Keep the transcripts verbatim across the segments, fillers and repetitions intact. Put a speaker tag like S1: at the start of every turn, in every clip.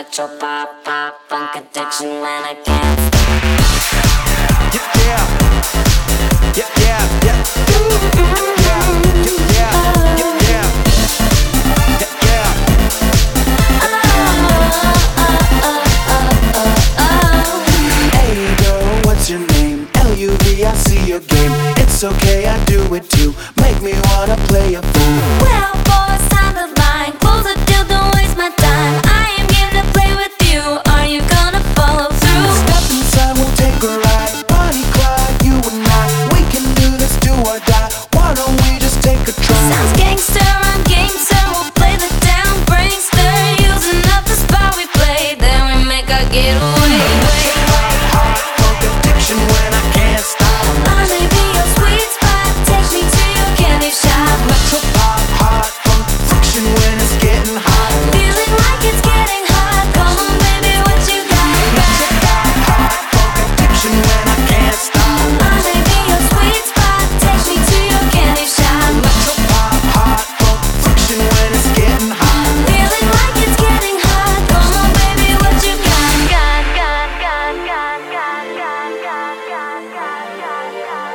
S1: electro pop, pop, funk addiction when I can't stop.
S2: Yeah, yeah, yeah, yeah, yeah, yeah, yeah, yeah, yeah, yeah. Hey girl, what's your name? L U V, I see your game. It's okay, I do it too. Make me wanna play a fool.
S1: Well, boys, time to line. Close the deal, don't waste my time. I am game to play with you. Are you gonna follow through?
S2: Step inside, we'll take a ride. Bonnie, Clyde, you and I. We can do this, do or die. Why don't we just take a try?
S1: Sounds gangster, I'm gangster. We'll play the down prankster. Using up the spot we play, then we make our getaway.
S2: Hot funk addiction when I can't stop.
S1: I may be your sweet spot. Take me to your candy shop.
S2: Electro pop, hot funk friction when it's getting hot.
S1: Feeling like it's getting hot. Come on, baby, what you got?
S2: Hot funk addiction when I can't stop.
S1: I may be your sweet spot. Take me to your candy shop.
S2: Electro pop, hot funk friction when it's getting hot.
S1: Feeling like it's getting hot. Come on, baby, what you got? Got, got, got, got, got, got, got, got, got, got,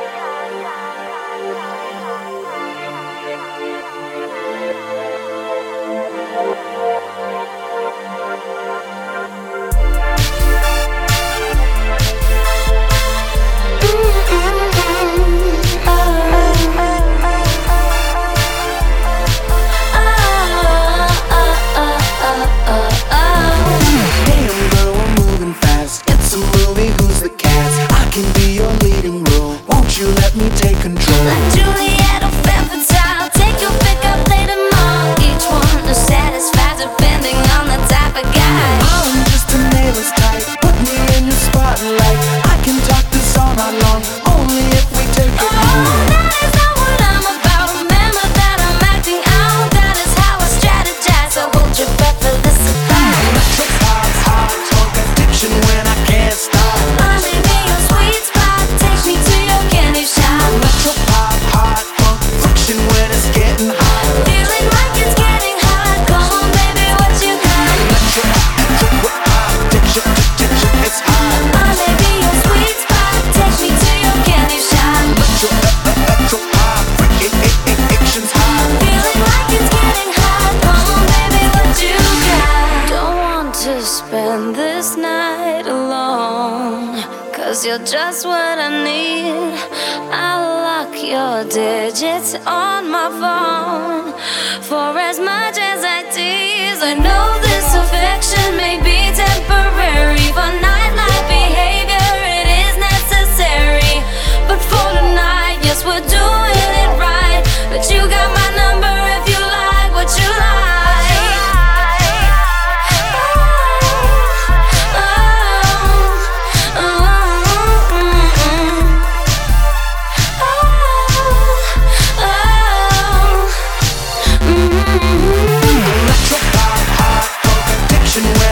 S2: Damn girl, we're moving fast. It's a movie, who's the cast? I can be your leading role. Won't you let me take control?
S1: Like Juliet or femme fatale. Take your pick up, play them all. Each one to satisfy, depending on the type of guy.
S2: I'm just a nail is tight. Put me in your spotlight. I can talk this all night long. Only if we take it
S1: Oh, that is not what I'm about. Remember that I'm acting out. That is how I strategize. So hold your breath for this surprise.
S2: Electro pop, hot funk addiction when I can't stop.
S1: I may be your sweet spot. Take me to your candy shop.
S2: Electro pop, hot funk friction when it's getting hot.
S1: Feeling like it's getting hot. Come on, baby, what you got?
S2: Electro, electro pop addiction, addiction, it's hot.
S1: I may be your sweet spot. Take me to your candy shop.
S2: Electro, electro pop addiction's hot.
S1: Feeling like it's getting hot. Come on, baby, what you got? Don't want to spend this night alone, 'cause you're just what I need. I'll lock your digits on my phone. For as much as I tease, I know this affection may be temporary. For nightlife behavior, it is necessary. But for tonight, yes, we're doing it right. But you got my number if you like what you like. Oh, oh, oh, mm, oh, oh, mm.
S2: Electro pop, hot funk addiction when